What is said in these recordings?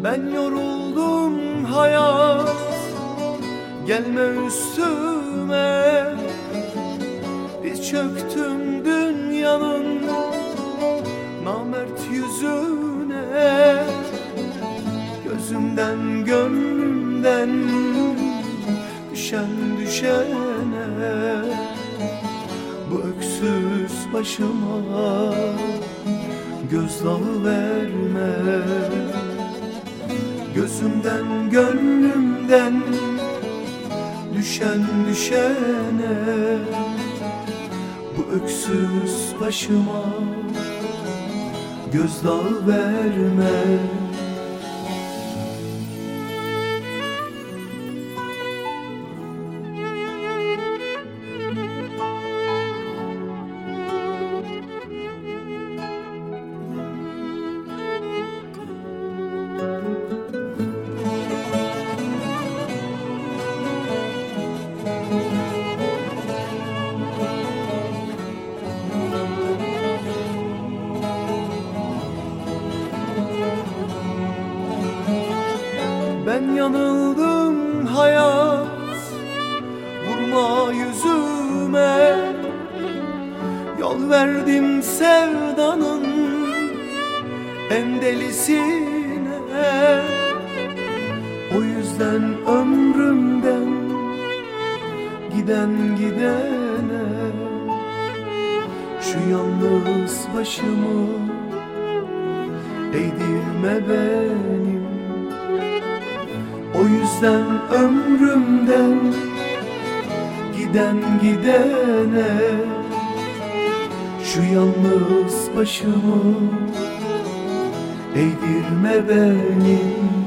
Ben yoruldum hayat, gelme üstüme. Diz çöktüm dünyanın namert yüzüne. Gözümden gönlümden düşen düşene, bu öksüz başıma gözdağı verme. Gözümden gönlümden düşen düşene, bu öksüz başıma gözdağı verme. Ben yanıldım hayat, vurma yüzüme. Yol verdim sevdanın en delisine. O yüzden ömrümden giden gidene, şu yalnız başımı eğdirme benim. O yüzden ömrümden giden gidene, şu yalnız başımı eğdirme benim.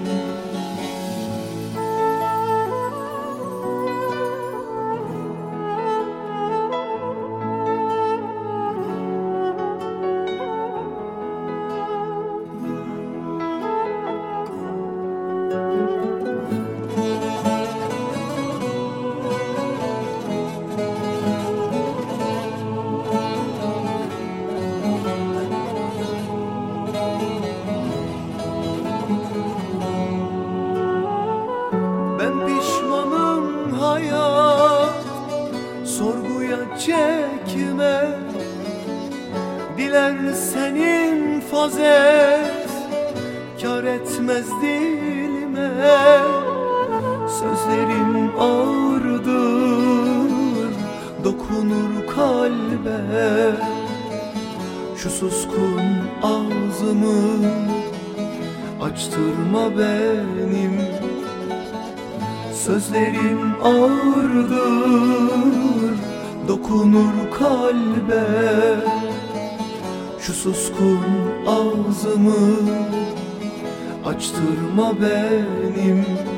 Ben pişmanım hayat, sorguya çekme. Dilersen infaz et, kâr etmez dilime. Sözlerin ağırdır, dokunur kalbe. Şu suskun ağzımı açtırma benim. Sözlerim ağırdır, dokunur kalbe. Şu suskun ağzımı açtırma benim.